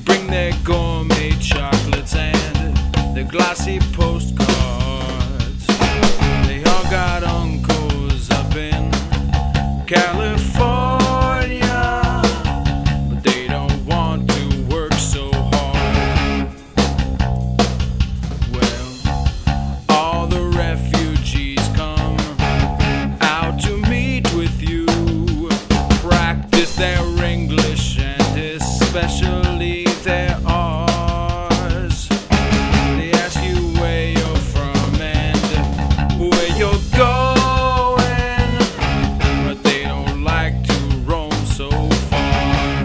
bring their gourmet chocolates and their glossy postcards. They all got uncles up in California, but they don't want to work so hard. Well, all the refugees come out to meet with you, practice their English and especially their R's. They ask you where you're from and where you're going, but they don't like to roam so far.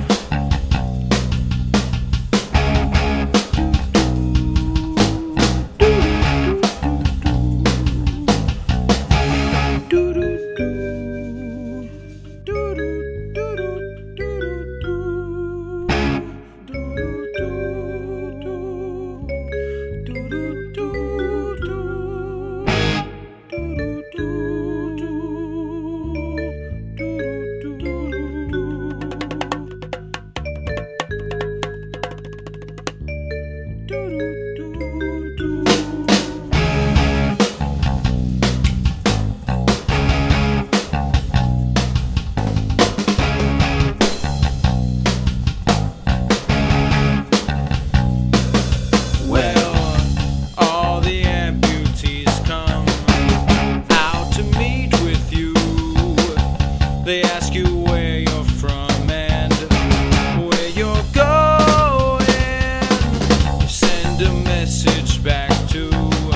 They ask you where you're from and where you're going. Send a message back to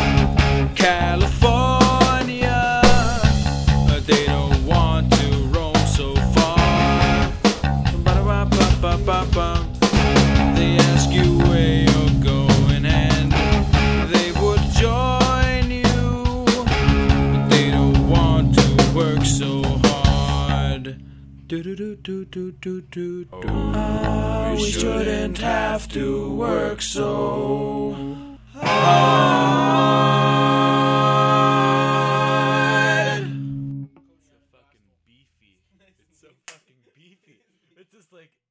California. They don't want to roam so far. They ask you where you're going and they would join you, but they don't want to work so hard. Oh, we shouldn't have to work so hard. So fucking beefy. It's so fucking beefy. It's just like